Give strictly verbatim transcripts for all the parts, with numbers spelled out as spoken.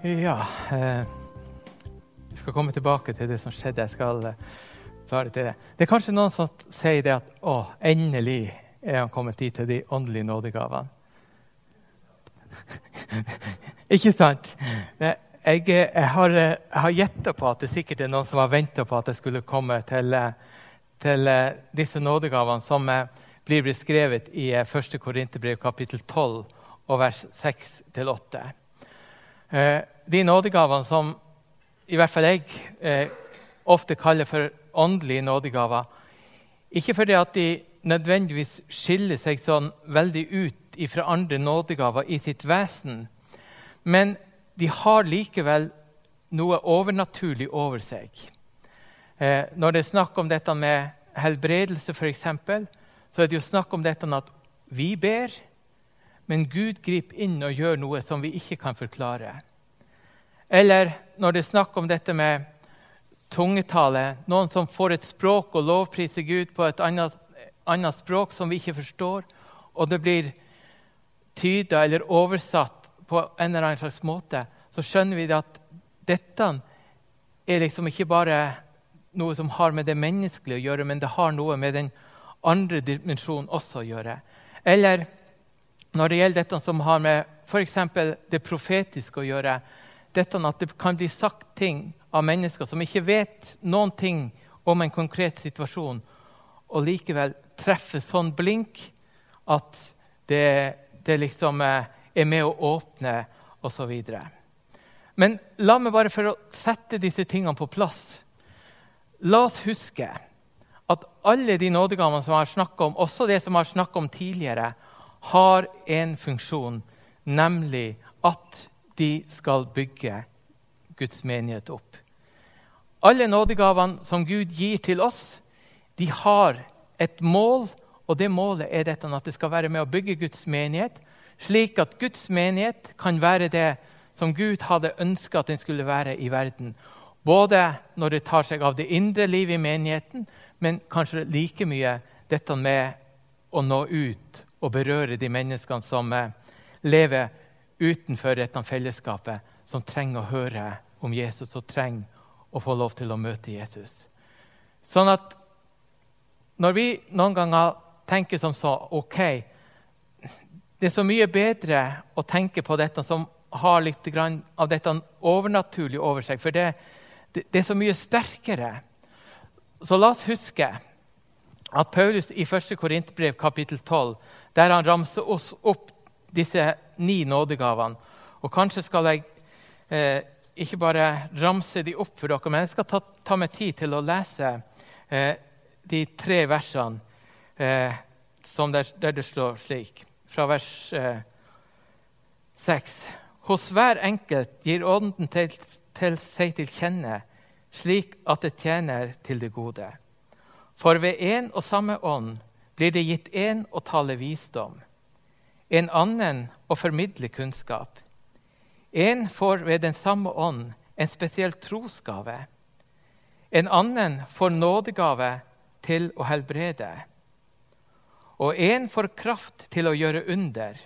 Ja, eh, vi skal komme tilbake til det som skjedde. Jeg skal eh, svare til det. Det er kanskje noen som sier det at å, endelig er han kommet dit til de åndelige nådegavene. Ikke sant? Jeg, jeg har, jeg har gjettet på at det sikkert er noen som har ventet på at jeg skulle komme til, til disse nådegavene som blir beskrevet i første Korinterbrev kapittel tolv og vers seks til åtte. De nådegavene som i hvert fall jeg eh, ofte kaller for åndelige nådegaver, ikke fordi at de nødvendigvis skiller seg sånn veldig ut fra andre nådegaver i sitt vesen, men de har likevel noe overnaturlig over seg. Eh, når det er snakk om dette med helbredelse for eksempel, så er det jo snakk om dette at vi ber, men Gud griper inn og gjør noe som vi ikke kan forklare. Eller når det er snakk om dette med tungetale, noen som får et språk og lovpriser Gud på et annet, annet språk som vi ikke forstår, og det blir tydet eller oversatt på en eller annen slags måte, så skjønner vi at dette er liksom ikke bare noe som har med det menneskelige å gjøre, men det har noe med den andre dimensjonen også å gjøre. Eller når det gjelder dette som har med for eksempel det profetiske å gjøre, dette at det kan bli sagt ting av mennesker som ikke vet noen ting om en konkret situasjon, og likevel treffer sånn blink at det, det liksom er med å åpne og så videre. Men la meg bare for å sette disse tingene på plass. La oss huske at alle de nådegavene som jeg har snakket om, også det som jeg har snakket om tidligere, har en funksjon, nemlig at de skal bygge Guds menighet opp. Alle nådegavene som Gud gir til oss, de har et mål, og det målet er dette at det skal være med å bygge Guds menighet, slik at Guds menighet kan være det som Gud hadde ønsket at den skulle være i verden. Både når det tar seg av det indre livet i menigheten, men kanskje like mye dette med å nå ut og berøre de menneskene som lever utenfor dette fellesskapet, som trenger å høre om Jesus og trenger å få lov til å møte Jesus. Sånn at når vi noen ganger tenker som så, ok, det er så mye bedre å tenke på dette som har litt grann av dette overnaturlig over seg, for det, det, det er så mye sterkere. Så la oss huske at Paulus i første Korinterbrev kapittel tolv, der han ramser oss opp disse ni nådegavene. Og kanskje skal jeg eh, ikke bare ramse de opp for dere, men jeg skal ta, ta meg tid til å lese eh, de tre versene eh, som der, der det står slik. Fra vers eh, seks. Hos hver enkelt gir ånden til, til seg til kjenne, slik at det tjener til det gode. For ved en og samme ånd blir det gitt en å tale visdom, en annen å formidle kunnskap. En får ved den samme ånd en spesiell trosgave. En annen får nådegave til å helbrede. Og en får kraft til å gjøre under.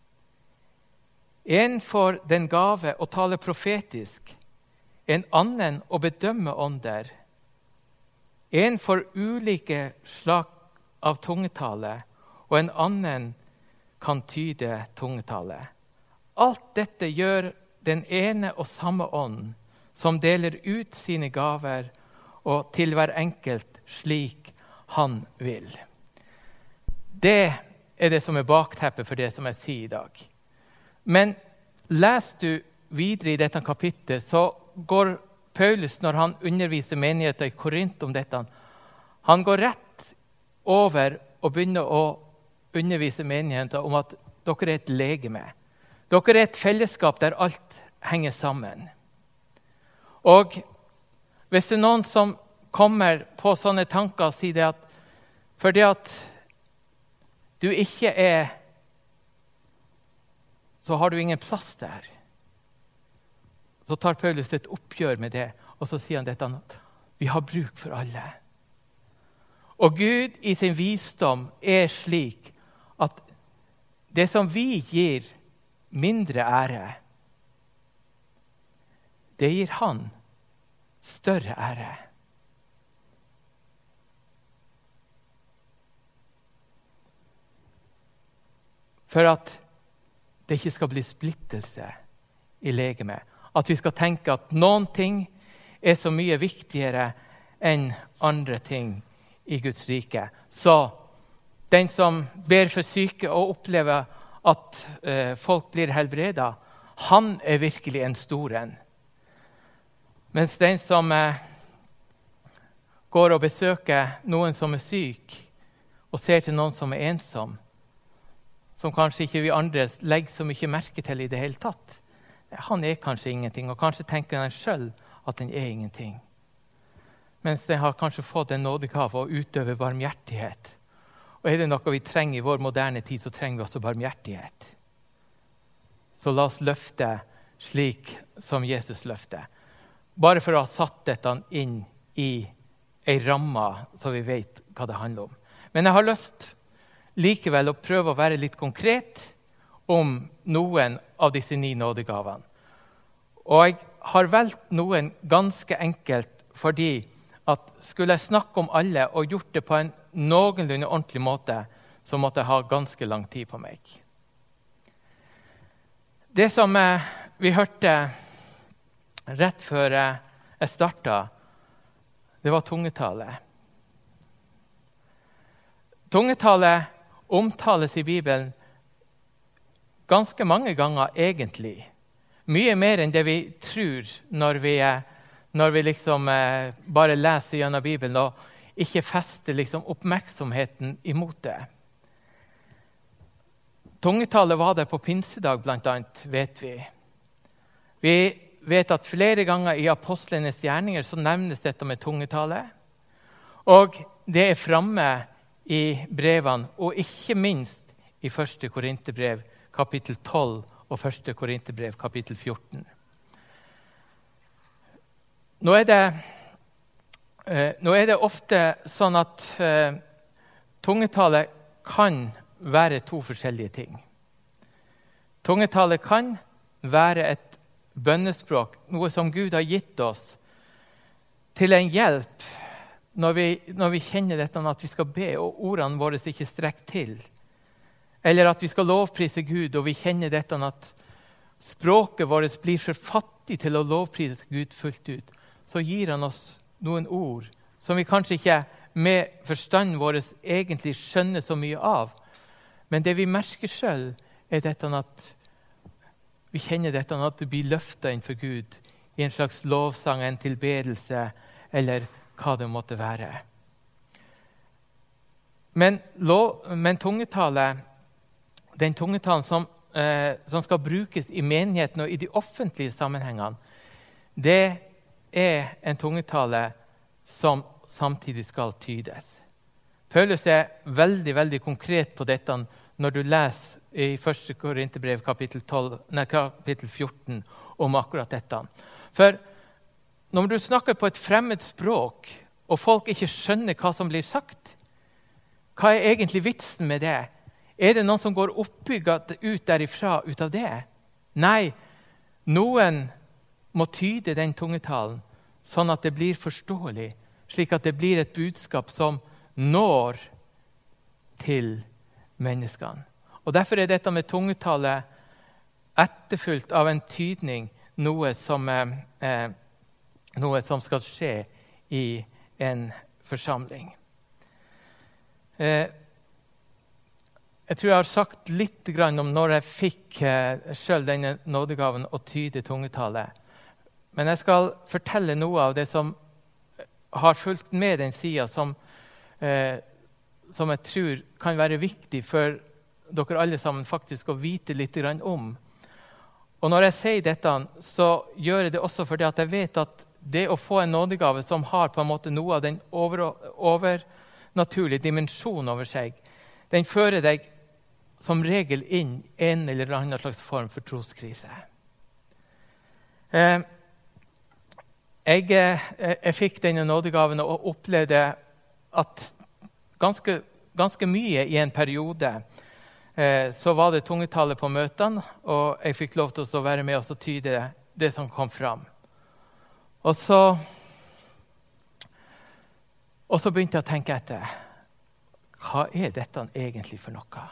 En får den gave å tale profetisk. En annen å bedømme ånder. En får ulike slag av tungetale, og en annen kan tyde tungetale. Alt dette gjør den ene og samme ånd, som deler ut sine gaver og til hver enkelt slik han vil. Det er det som er bakteppet for det som jeg sier i dag. Men les du videre i dette kapitlet, så går Paulus, når han underviser menigheter i Korint om dette, han går rett over og begynner å undervise menigheter om at dere er et legeme. Dere er et fellesskap der alt henger sammen. Og hvis det er noen som kommer på sånne tanker og sier det at fordi at du ikke er, så har du ingen plass der. Så tar Paulus et oppgjør med det, og så sier han dette at vi har bruk for alle. Og Gud i sin visdom er slik at det som vi gir mindre ære, det gir han større ære. For at det ikke skal bli splittelse i legemet. At vi skal tenke at noen ting er så mye viktigere enn andre ting i Guds rike. Så den som ber for syke og opplever at eh, folk blir helbredet, han er virkelig en stor en. Mens den som eh, går og besøker noen som er syk, og ser til noen som er ensom, som kanskje ikke vi andre legger så mye merke til i det hele tatt, han er kanskje ingenting, og kanskje tenker han selv at den er ingenting. Mens den har kanskje fått en nådegave å utøve barmhjertighet. Og er det noe vi trenger i vår moderne tid, så trenger vi også barmhjertighet. Så la oss løfte slik som Jesus løfter. Bare for å ha satt dette inn i en ramme, så vi vet hva det handler om. Men jeg har lyst likevel å prøve å være litt konkret om noen av disse ni nådegavene. Og jeg har valgt noen ganske enkelt fordi at skulle jeg snakke om alle og gjort det på en noenlunde ordentlig måte, så måtte jeg ha ganske lang tid på meg. Det som vi hørte rett før jeg startet, det var tungetale. Tungetale omtales i Bibelen ganske mange ganger egentlig. Mye mer enn det vi tror når vi, når vi liksom eh, bare leser gjennom Bibelen og ikke fester liksom oppmerksomheten imot det. Tungetale var det på pinsedag blant annet, vet vi. Vi vet at flere ganger i apostlenes gjerninger så nevnes dette med tungetale. Og det er fremme i brevene, og ikke minst i første Korinterbrev kapittel tolv og første Korinterbrev kapittel fjorten. Nå er det, eh, nå er det ofte sånn at eh, tungetale kan være to forskjellige ting. Tungetale kan være et bønnespråk, noe som Gud har gitt oss til en hjelp når vi, når vi kjenner dette at vi skal be, og ordene våre ikke strekker til. Eller at vi skal lovprise Gud, og vi kjenner dette at språket vårt blir for fattig til å lovprise Gud fullt ut. Så gir han oss noen ord som vi kanskje ikke med forstanden vår egentlig skjønner så mye av. Men det vi merker selv er dette at vi kjenner dette at det blir løftet innenfor Gud i en slags lovsang, en tilbedelse, eller hva det måtte være. Men, lov, men tungetale, den tungetalen som, eh, som skal brukes i menigheten og i de offentlige sammenhengene, det er en tungetale som samtidig skal tydes. Paulus er veldig, veldig konkret på dette når du leser i første Korinterbrev kapittel, tolv, nei, kapittel fjorten om akkurat dette. For når du snakker på et fremmed språk, og folk ikke skjønner hva som blir sagt, hva er egentlig vitsen med det? Er det noen som går oppbygget ut derifra, ut av det? Nei, noen må tyde den tungetalen, sånn at det blir forståelig, slik at det blir et budskap som når til menneskene. Og derfor er dette med tungetale etterfulgt av en tydning, noe som, eh, noe som skal skje i en forsamling. Eh, jeg tror jeg har sagt litt grann om når jeg fikk eh, selv denne nådegaven å tyde tungetale. Men jeg skal fortelle noe av det som har fulgt med den siden, som, eh, som jeg tror kan være viktig for dere alle sammen faktisk å vite litt grann om. Og når jeg sier dette, så gjør jeg det også fordi at jeg vet at det å få en nådegave som har på en måte noe av den over, overnaturlige dimensjonen over seg, den fører deg som regel inn en eller annen slags form for troskrise. Eh, jeg, jeg, jeg fikk denne nådegaven og opplevde at ganske, ganske mye i en periode eh, så var det tungetale på møtene, og jeg fikk lov til å være med og tyde det som kom fram. Og så, og så begynte jeg å tenke etter. Hva er dette egentlig for noe?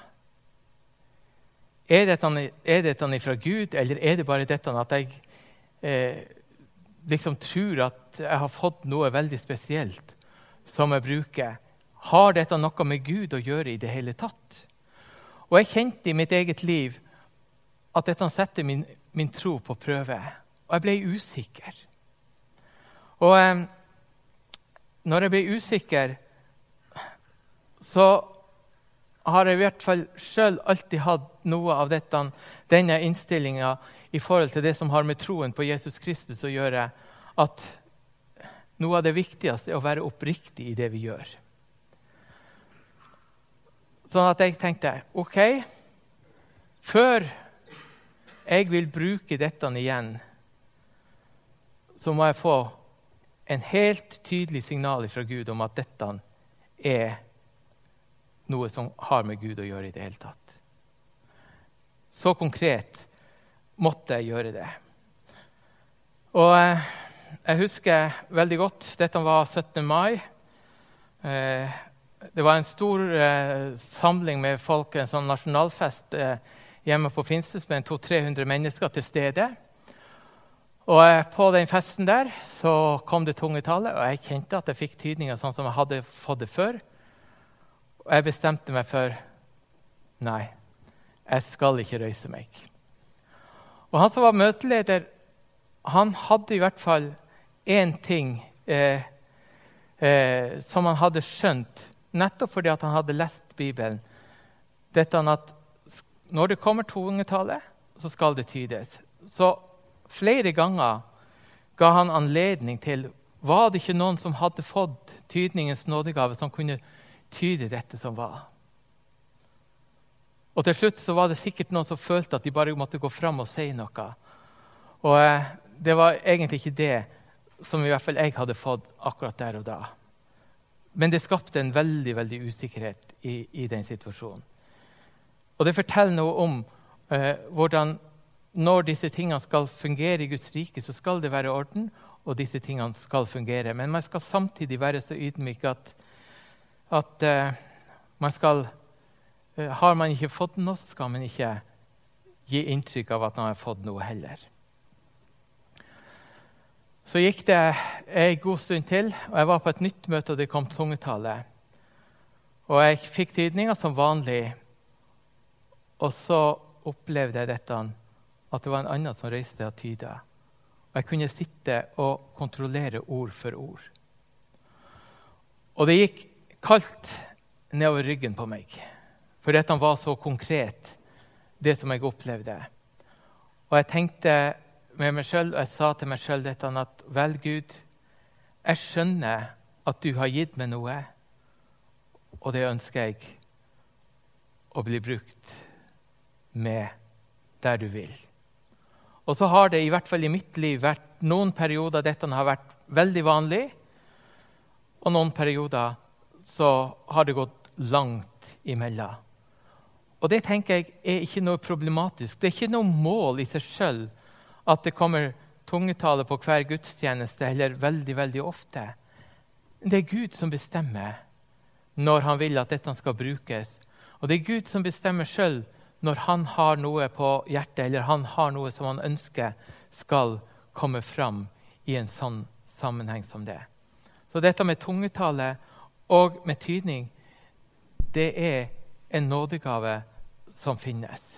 Er dette, er dette fra Gud, eller er det bare dette at jeg eh, liksom tror at jeg har fått noe veldig spesielt som jeg bruker? Har dette noe med Gud å gjøre i det hele tatt? Og jeg kjente i mitt eget liv at dette setter min, min tro på prøve. Og jeg ble usikker. Og eh, når jeg ble usikker, så har jeg i hvert fall selv alltid hatt noe av dette, denne innstillingen i forhold til det som har med troen på Jesus Kristus å gjøre, at noe av det viktigste er å være oppriktig i det vi gjør. Sånn at jeg tenkte, ok, før jeg vil bruke dette igjen, så må jeg få en helt tydelig signal fra Gud om at dette er noe som har med Gud å gjøre i det hele tatt. Så konkret måtte jeg gjøre det. Og eh, jeg husker veldig godt, dette var syttende mai. Eh, det var en stor eh, samling med folk, en sånn nasjonalfest eh, hjemme på Finnsnes med to til tre hundre mennesker til stede. Og eh, på den festen der så kom det tungetale, og jeg kjente at jeg fikk tydninger sånn som jeg hadde fått det før. Og jeg bestemte meg for, nei, jeg skal ikke røyse meg. Og han som var møteleder, han hadde i hvert fall en ting eh, eh, som han hadde skjønt, nettopp fordi at han hadde lest Bibelen. Dette at når det kommer tungetale, så skal det tydes. Så flere ganger ga han anledning til, var det ikke noen som hadde fått tydningens nådegave som kunne tyde dette som var. Og til slutt så var det sikkert noen som følte at de bare måtte gå fram og si noe. Og eh, det var egentlig ikke det som i hvert fall jeg hadde fått akkurat der og da. Men det skapte en veldig, veldig usikkerhet i, i den situasjonen. Og det forteller noe om eh, hvordan når disse tingene skal fungere i Guds rike, så skal det være orden, og disse tingene skal fungere. Men man skal samtidig være så ydmyk at, at eh, man skal, eh, har man ikke fått noe, så skal man ikke gi inntrykk av at man har fått noe heller. Så gikk det en god stund til, og jeg var på et nytt møte, og det kom tungetale. Og jeg fikk tydninger som vanlig, og så opplevde jeg dette, at det var en annen som reiste og tyda. Og jeg kunne sitte og kontrollere ord for ord. Og det gikk kaldt nedover ryggen på meg, for dette var så konkret, det som jeg opplevde. Og jeg tenkte med meg selv, og jeg sa til meg selv dette, at vel Gud, jeg skjønner at du har gitt meg noe, og det ønsker jeg å bli brukt med der du vil. Og så har det i hvert fall i mitt liv vært noen perioder dette har vært veldig vanlig, og noen perioder så har det gått langt imellom. Og det tenker jeg er ikke noe problematisk. Det er ikke noe mål i seg selv at det kommer tungetale på hver gudstjeneste, eller veldig, veldig ofte. Det er Gud som bestemmer når han vil at dette skal brukes. Og det er Gud som bestemmer selv når han har noe på hjertet, eller han har noe som han ønsker skal komme fram i en sånn sammenheng som det. Så dette med tungetale og med tydning, det er en nådegave som finnes.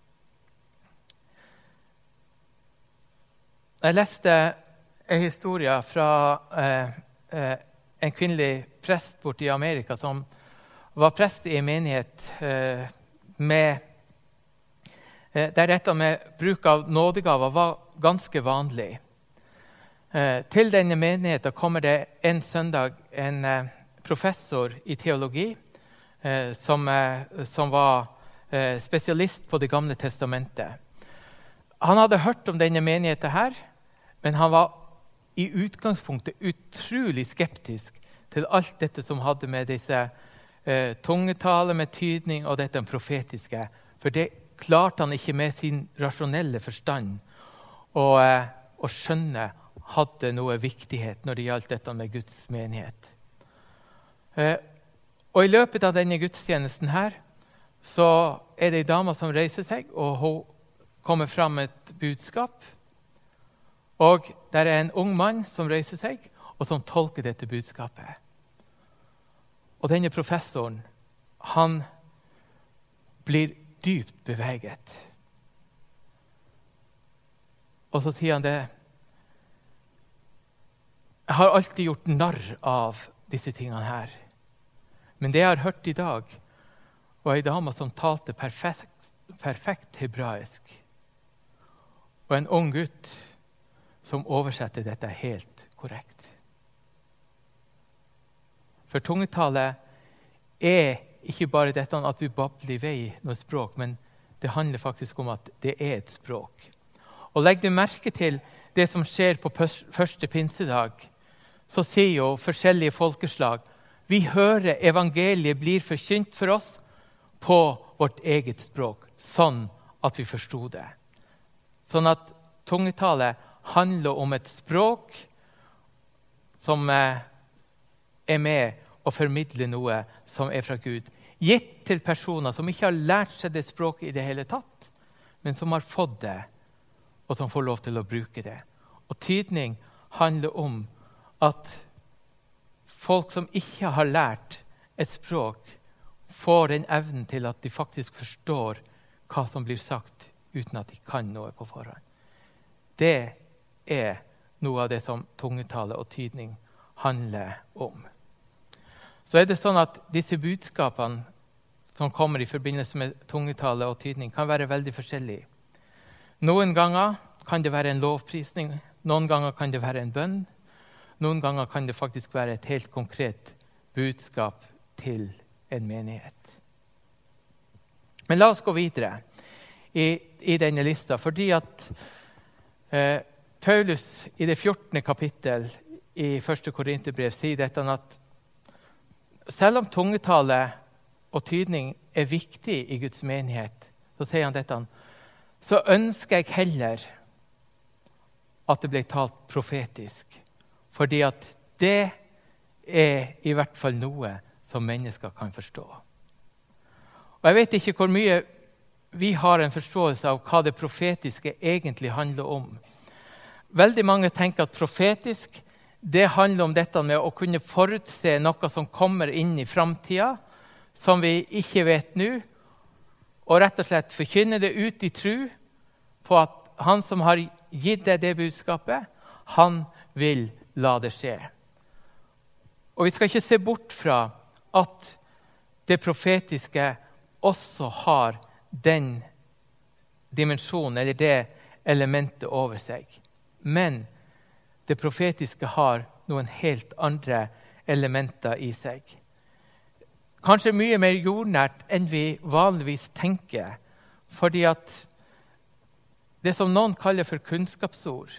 Jeg leste en historie fra eh, eh, en kvinnelig prest borte i Amerika som var prest i en menighet eh, med, eh, der dette med bruk av nådegaver var ganske vanlig. Eh, til denne menigheten kommer det en søndag en eh, professor i teologi eh, som, eh, som var eh, spesialist på det gamle testamentet. Han hadde hørt om denne menigheten her, men han var i utgangspunktet utrolig skeptisk til alt dette som hadde med disse eh, tungetale, med tydning og dette profetiske. For det klarte han ikke med sin rasjonelle forstand å, eh, å skjønne. hadde noe viktighet når det gjaldt dette med Guds menighet. Eh, og i løpet av denne gudstjenesten her, så er det en dame som reiser seg, og hun kommer fram med et budskap. Og der er en ung mann som reiser seg, og som tolker dette budskapet. Og denne professoren, han blir dypt beveget. Og så sier han det, jeg har alltid gjort narr av disse tingene her. Men det jeg har hørt i dag, var en dame som talte perfekt, perfekt hebraisk. Og en ung gutt som oversetter dette helt korrekt. For tungetale er ikke bare dette at vi babler i vei noe språk, men det handler faktisk om at det er et språk. Og legg du merke til det som skjer på første pinsedag, så sier jo forskjellige folkeslag, vi hører evangeliet blir forkynt for oss på vårt eget språk, sånn at vi forstod det. Sånn at tungetale handler om et språk som er med og formidler noe som er fra Gud. Gitt til personer som ikke har lært seg det språket i det hele tatt, men som har fått det, og som får lov til å bruke det. Og tydning handler om at folk som ikke har lært et språk, får den evnen til at de faktisk forstår hva som blir sagt, uten at de kan noe på forhånd. Det er noe av det som tungetale og tydning handler om. Så er det sånn at disse budskapene som kommer i forbindelse med tungetale og tydning kan være veldig forskjellige. Noen ganger kan det være en lovprisning, noen ganger kan det være en bønn, noen ganger kan det faktisk være et helt konkret budskap til en menighet. Men la oss gå videre i, i denne lista, fordi at eh, Paulus i det fjortende kapittel i første Korinterbrev sier dette at selv om tungetale og tydning er viktig i Guds menighet, så sier han dette, så ønsker jeg heller at det ble talt profetisk, fordi at det er i hvert fall noe som mennesker kan forstå. Og jeg vet ikke hvor mye vi har en forståelse av hva det profetiske egentlig handler om. Veldig mange tenker at profetisk, det handler om dette med å kunne forutse noe som kommer inn i framtida, som vi ikke vet nå, og rett og slett forkynne det ut i tro på at han som har gitt deg det budskapet, han vil la det skje. Og vi skal ikke se bort fra at det profetiske også har den dimensjonen, eller det elementet over seg. Men det profetiske har noen helt andre elementer i seg. Kanskje mye mer jordnært enn vi vanligvis tenker, fordi at det som noen kaller for kunnskapsord,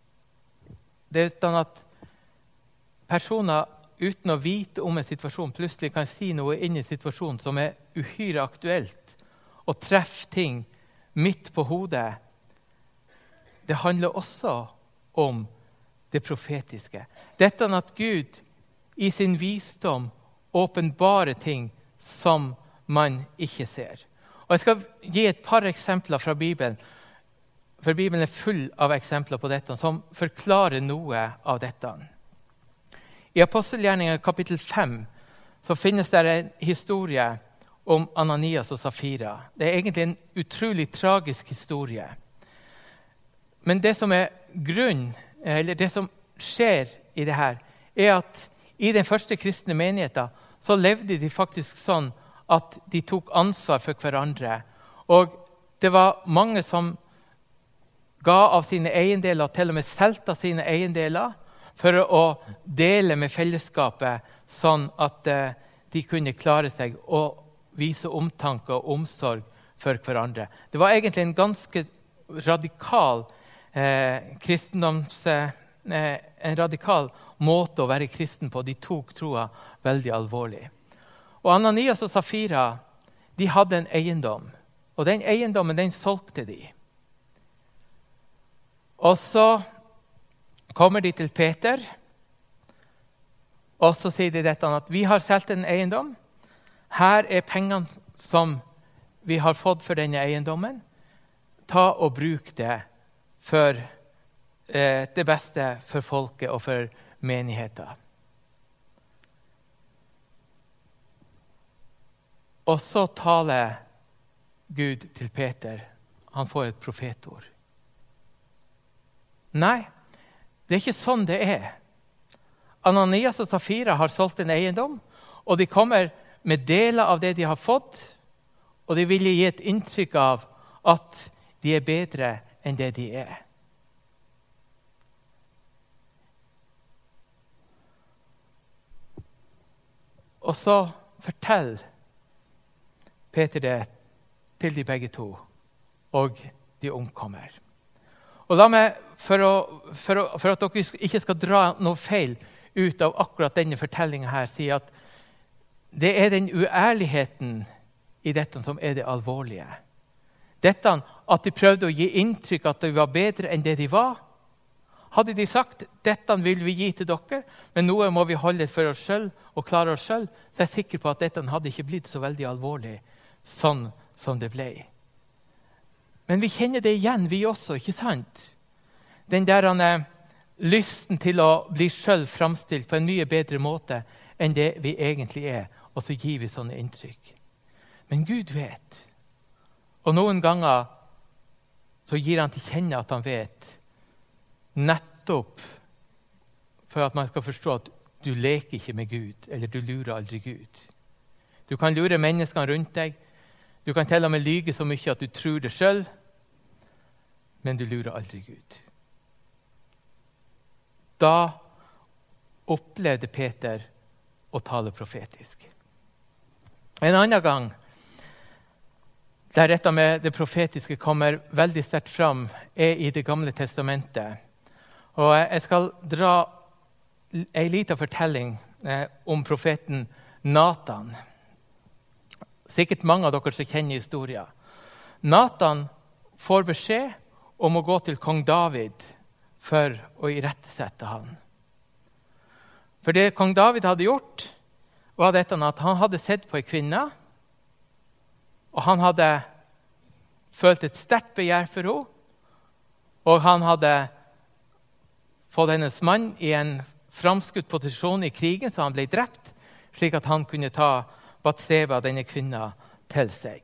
det er sånn at personer uten å vite om en situasjon plutselig kan si noe inn i situasjonen som er uhyre aktuelt, og treffe ting midt på hodet. Det handler også om det profetiske. Dette er at Gud i sin visdom åpenbare ting som man ikke ser. Og jeg skal gi et par eksempler fra Bibelen, for Bibelen er full av eksempler på dette, som forklarer noe av dette. I Apostelgjerningen kapittel fem så finnes det en historie om Ananias og Safira. Det er egentlig en utrolig tragisk historie. Men det som er grunn, eller det som skjer i det her, er at i den første kristne menigheten så levde de faktisk sånn at de tok ansvar for hverandre. Og det var mange som ga av sine eiendeler, til og med solgte sine eiendeler, for å dele med fellesskapet, sånn at uh, de kunne klare seg og vise omtanke og omsorg for hverandre. Det var egentlig en ganske radikal eh, kristendoms, eh, en radikal måte å være kristen på. De tok troa veldig alvorlig. Og Ananias og Safira, de hadde en eiendom, og den eiendommen den solgte de. Og så kommer de til Peter, og så sier de dette at vi har solgt en eiendom. Her er pengene som vi har fått for denne eiendommen. Ta og bruk det for eh, det beste for folket og for menigheten. Og så taler Gud til Peter. Han får et profetord. Nei, det er ikke sånn det er. Ananias og Safira har solgt en eiendom, og de kommer med deler av det de har fått, og de vil gi et inntrykk av at de er bedre enn det de er. Og så forteller Peter det til de begge to, og de omkommer. Og la meg, for, å, for, å, for at dere ikke skal dra noe feil ut av akkurat denne fortellingen her, si at det er den uærligheten i dette som er det alvorlige. Dette at de prøvde å gi inntrykk at de var bedre enn det de var. Hadde de sagt, dette vil vi gi til dere, men noe må vi holde for oss selv og klare oss selv, så er jeg sikker på at dette hadde ikke blitt så veldig alvorlig, sånn som det ble. Men vi kjenner det igjen, vi også, ikke sant? Den der han er lysten til å bli selv framstilt på en mye bedre måte enn det vi egentlig er, og så gir vi sånne inntrykk. Men Gud vet. Og noen ganger så gir han til kjenne at han vet, nettopp for at man skal forstå at du leker ikke med Gud, eller du lurer aldri Gud. Du kan lure menneskene rundt deg, du kan til og med lyge så mye at du tror det selv, men du lurer aldri Gud. Da opplevde Peter å tale profetisk. En annen gang, der dette med det profetiske kommer veldig sterkt fram, er i Det gamle testamentet. Og jeg skal dra en liten fortelling eh, om profeten Nathan. Sikkert mange av dere som kjenner historien. Nathan får beskjed om å gå til kong David for å irettesette han. For det kong David hadde gjort, var dette at han hadde sett på en kvinne, og han hadde følt et sterkt begjær for henne, og han hadde fått hennes mann i en framskutt posisjon i krigen, så han ble drept, slik at han kunne ta Batseba, denne kvinna, til seg.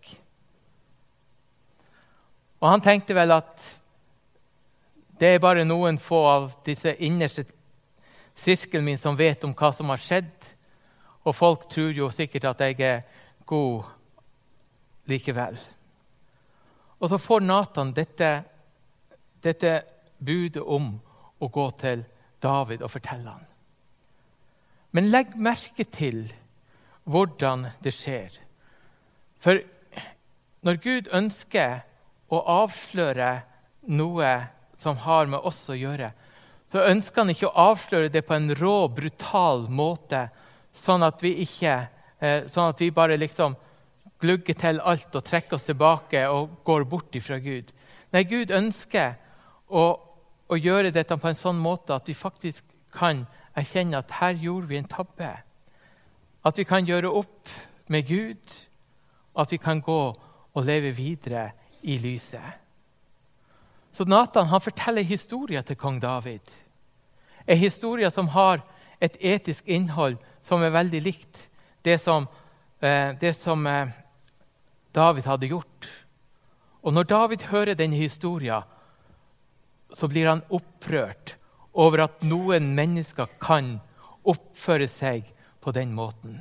Og han tenkte vel at det er bare noen få av disse innerste sirkelen min som vet om hva som har skjedd, og folk tror jo sikkert at jeg er god likevel. Og så får Nathan dette, dette budet om å gå til David og fortelle han. Men legg merke til hvordan det skjer. For når Gud ønsker å avsløre noe som har med oss å gjøre, så ønsker han ikke å avsløre det på en rå, brutal måte, sånn at vi ikke, eh, sånn at vi bare liksom glugger til alt og trekker oss tilbake og går bort ifra Gud. Nei, Gud ønsker å, å gjøre dette på en sånn måte at vi faktisk kan erkjenne at her gjorde vi en tabbe. At vi kan gjøre opp med Gud, at vi kan gå og leve videre i lyset. Så Nathan han forteller historien til kong David. En historie som har et etisk innhold som er veldig likt det som, eh, det som eh, David hadde gjort. Og når David hører denne historien, så blir han opprørt over at noen mennesker kan oppføre seg på den måten.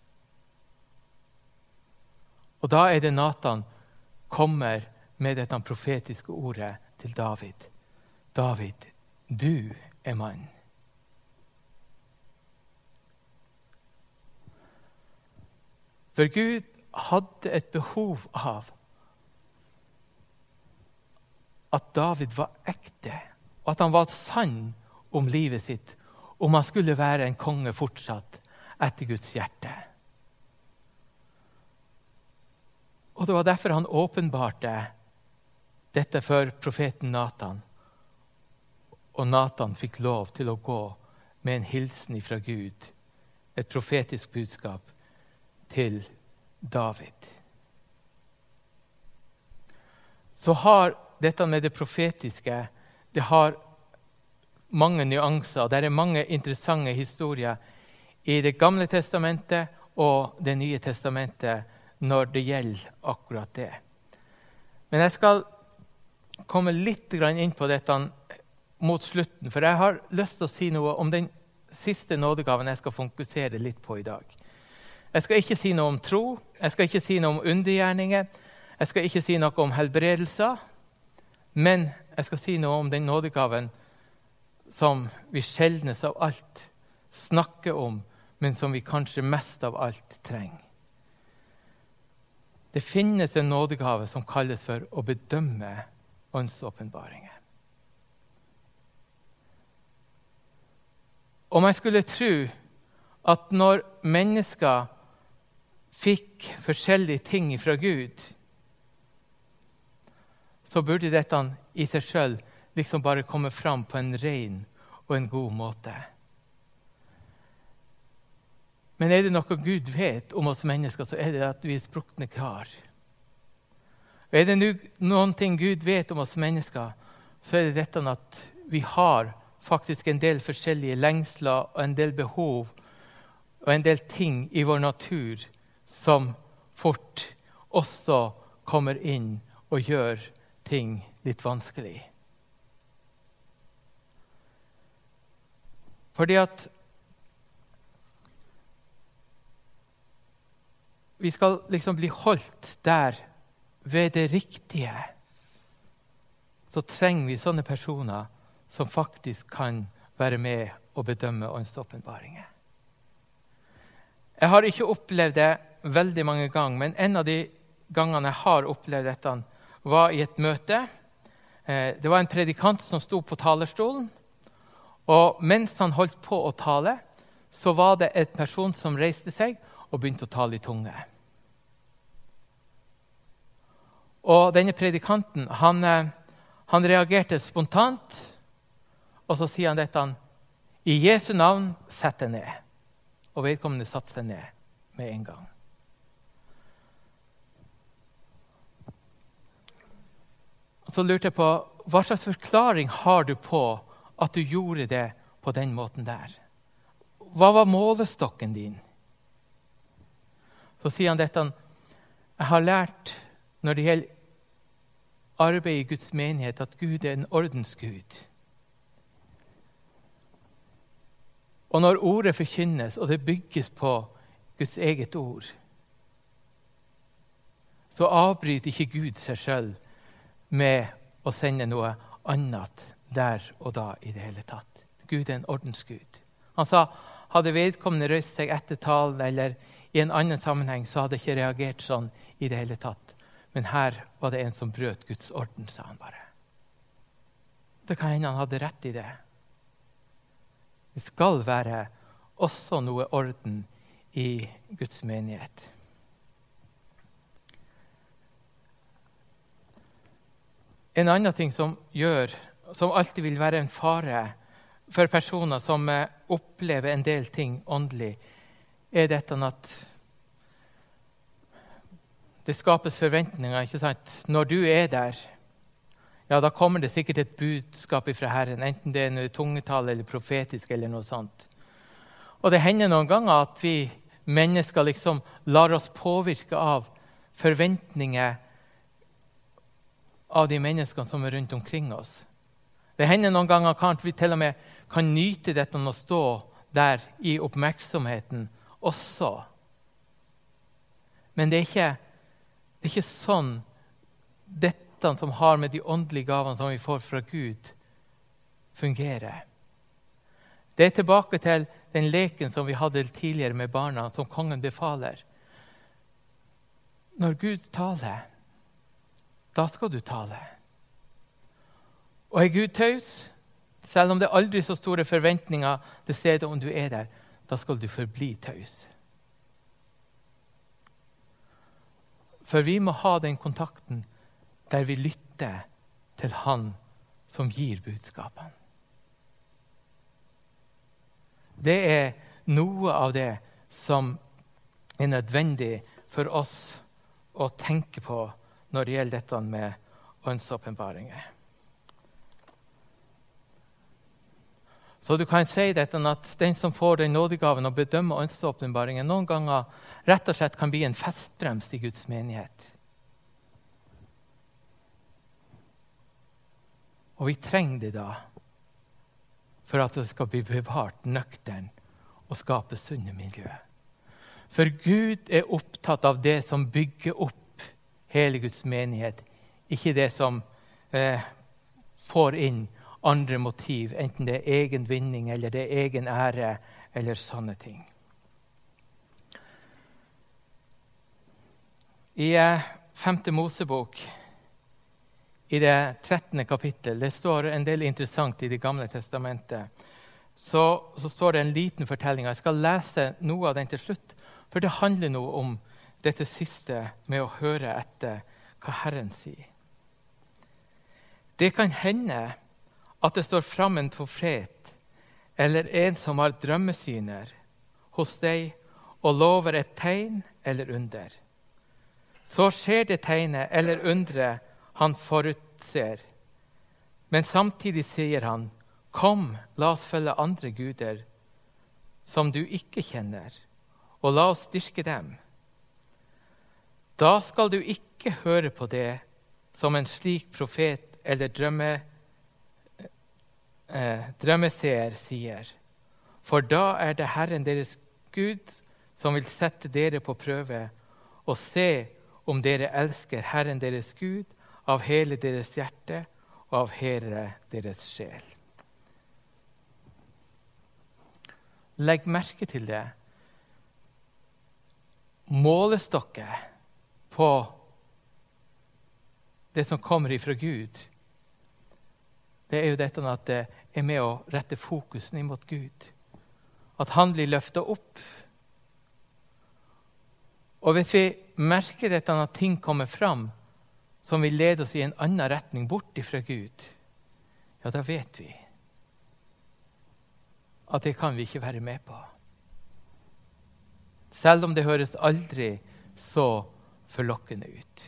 Og da er det Nathan kommer med dette profetiske ordet til David. David, du er mann. For Gud hadde et behov av at David var ekte, og at han var sann om livet sitt, om han skulle være en konge fortsatt etter Guds hjerte. Og det var derfor han åpenbarte dette for profeten Nathan. og Nathan fikk lov til å gå med en hilsen fra Gud, et profetisk budskap til David. Så har dette med det profetiske, det har mange nyanser. Det er mange interessante historier i Det gamle testamentet og Det nye testamentet når det gjelder akkurat det. Men jeg skal komme litt inn på dette mot slutten, for jeg har lyst til å si noe om den siste nådegaven jeg skal fokusere litt på i dag. Jeg skal ikke si noe om tro, jeg skal ikke si noe om undergjerninger, jeg skal ikke si noe om helbredelser, men jeg skal si noe om den nådegaven som vi sjeldnest av alt snakker om, men som vi kanskje mest av alt trenger. Det finnes en nådegave som kalles for å bedømme åndsåpenbaringer. Om jeg skulle tro at når mennesker fikk forskjellige ting fra Gud, så burde dette i seg selv liksom bare komme fram på en ren og en god måte. Men er det noe Gud vet om oss mennesker, så er det at vi er sprukne kar. Og er det noen ting Gud vet om oss mennesker, så er det dette at vi har faktisk en del forskjellige lengsler og en del behov og en del ting i vår natur som fort også kommer inn og gjør ting litt vanskelig. Fordi at vi skal liksom bli holdt der ved det riktige, så trenger vi sånne personer som faktisk kan være med og bedømme åndsåpenbaringer. Jeg har ikke opplevd det veldig mange ganger, men en av de gangene jeg har opplevd dette, var i et møte. Det var en predikant som sto på talerstolen, og mens han holdt på å tale, så var det en person som reiste seg og begynte å tale i tunge. Og denne predikanten, han, han reagerte spontant, og så sier han dette, i Jesu navn, sett deg ned. Og vedkommende satte seg ned med en gang. Og så lurte jeg på, hva slags forklaring har du på at du gjorde det på den måten der? Hva var målestokken din? Så sier han dette, jeg har lært når det gjelder arbeid i Guds menighet, at Gud er en ordensgud. Og når ordet forkynnes, og det bygges på Guds eget ord, så avbryter ikke Gud seg selv med å sende noe annet der og da i det hele tatt. Gud er en ordensgud. Han sa, hadde vedkommende røst seg etter talen, eller i en annen sammenheng, så hadde jeg ikke reagert sånn i det hele tatt. Men her var det en som brøt Guds orden, sa han bare. Det kan hende han hadde rett i det. Det skal være også noe orden i Guds menighet. En annen ting som gjør, som alltid vil være en fare for personer som opplever en del ting åndelig, er dette at det skapes forventninger, ikke sant? Når du er der, ja, da kommer det sikkert et budskap fra Herren, enten det er noe tungetall eller profetisk eller noe sånt. Og det hender noen ganger at vi mennesker liksom lar oss påvirke av forventninger av de menneskene som er rundt omkring oss. Det hender noen ganger at vi til og med kan nyte dette å stå der i oppmerksomheten også. Men det er ikke Det er ikke sånn dette som har med de åndelige gavene som vi får fra Gud fungerer. Det er tilbake til den leken som vi hadde tidligere med barna, som kongen befaler. Når Gud taler, da skal du tale. Og er Gud taus, selv om det er aldri så store forventninger til stedet om du er der, da skal du forbli taus. For vi må ha den kontakten der vi lytter til han som gir budskapene. Det er noe av det som er nødvendig for oss å tenke på når det gjelder dette med åndsåpenbaringer. Så du kan si dette at den som får den nådegaven å bedømme åndsåpenbaringer, noen ganger rett og slett kan bli en festbrems i Guds menighet. Og vi trenger det da, for at det skal bli bevart nøktern og skape sunne miljø. For Gud er opptatt av det som bygger opp hele Guds menighet, ikke det som eh, får inn andre motiv, enten det er egen vinning eller det er egen ære eller sånne ting. I eh, femte Mosebok, i det trettende kapittel, det står en del interessant i det gamle testamentet, så, så står det en liten fortelling. Jeg skal lese noe av den til slutt, for det handler noe om dette siste med å høre etter hva Herren sier. Det kan hende at det står fram en profet eller en som har drømmesyner hos deg og lover et tegn eller under. Så skjer det tegnet eller undret han forutser. Men samtidig sier han, kom, la oss følge andre guder som du ikke kjenner, og la oss dyrke dem. Da skal du ikke høre på det som en slik profet eller drømme, eh, drømmeseer sier. For da er det Herren deres Gud som vil sette dere på prøve og se om dere elsker Herren deres Gud av hele deres hjerte og av hele deres sjel. Legg merke til det. Målestokket på det som kommer ifra Gud, det er jo dette at det er med å rette fokusen imot Gud. At han blir løftet opp. Og hvis vi merker dette at ting kommer fram, som vil lede oss i en annen retning bort ifra Gud, ja, da vet vi at det kan vi ikke være med på. Selv om det høres aldri så forlokkende ut.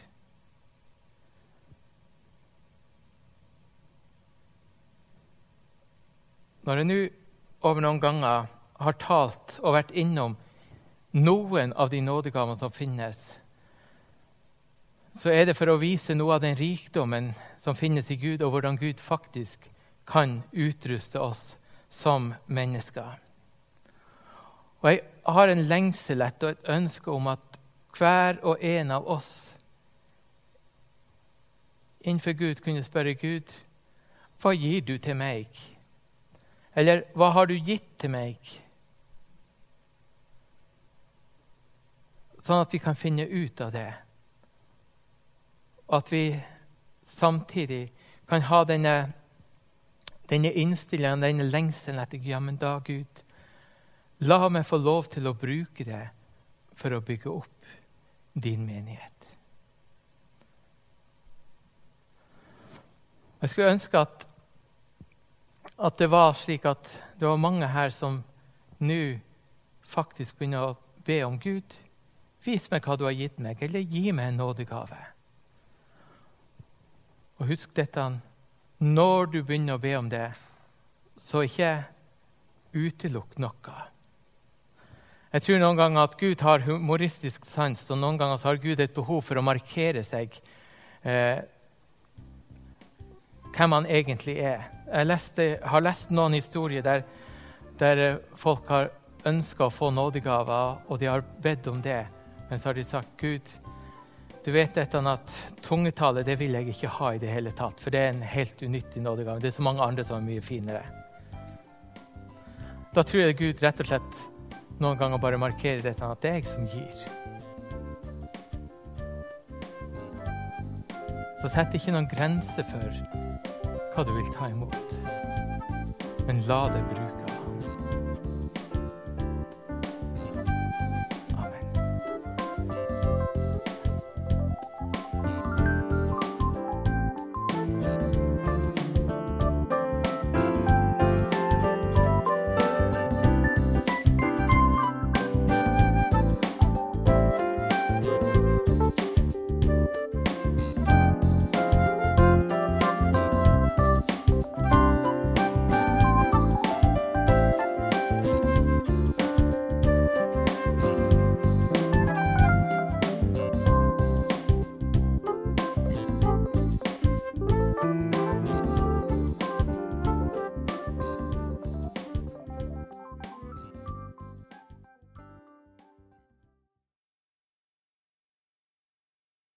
Når jeg nå over noen ganger har talt og vært innom noen av de nådegavene som finnes, så er det for å vise noe av den rikdommen som finnes i Gud, og hvordan Gud faktisk kan utruste oss som mennesker. Og jeg har en lengsel etter og et ønske om at hver og en av oss innenfor Gud kunne spørre Gud, hva gir du til meg? Eller hva har du gitt til meg? Sånn at vi kan finne ut av det. Og at vi samtidig kan ha denne, denne innstillingen, denne lengselen etter Gud. Ja, men da, Gud, la meg få lov til å bruke det for å bygge opp din menighet. Jeg skulle ønske at, at det var slik at det var mange her som nå faktisk begynner å be om Gud. Vis meg hva du har gitt meg, eller gi meg en nådegave. Og husk dette, når du begynner å be om det, så ikke utelukk noe. Jeg tror noen ganger at Gud har humoristisk sans, og noen ganger så har Gud et behov for å markere seg eh, hvem han egentlig er. Jeg leste, har lest noen historier der, der folk har ønsket å få nådegaver, og de har bedt om det. Men så har de sagt, Gud, du vet dette at tungetallet, det vil jeg ikke ha i det hele tatt, for det er en helt unyttig nådegave. Det er så mange andre som er mye finere. Da tror jeg Gud rett og slett noen ganger bare markerer dette at det er jeg som gir. Så sett ikke noen grense for hva du vil ta imot, men la det bruke.